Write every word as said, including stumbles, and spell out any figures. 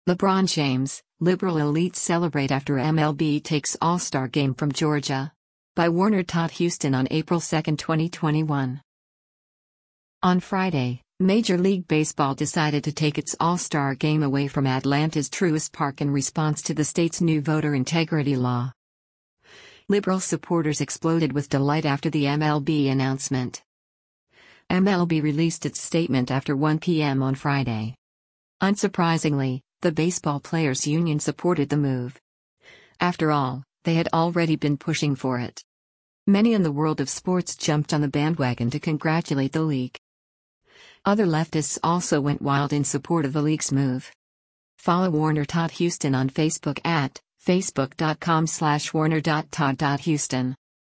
LeBron James, liberal elites celebrate after M L B takes All-Star Game from Georgia. By Warner Todd Houston on April second, twenty twenty-one. On Friday, Major League Baseball decided to take its All-Star Game away from Atlanta's Truist Park in response to the state's new voter integrity law. Liberal supporters exploded with delight after the M L B announcement. M L B released its statement after one p m on Friday. Unsurprisingly, the Baseball Players Union supported the move. After all, they had already been pushing for it. Many in the world of sports jumped on the bandwagon to congratulate the league. Other leftists also went wild in support of the league's move. Follow Warner Todd Houston on Facebook at facebook dot com slash warner dot todd dot houston.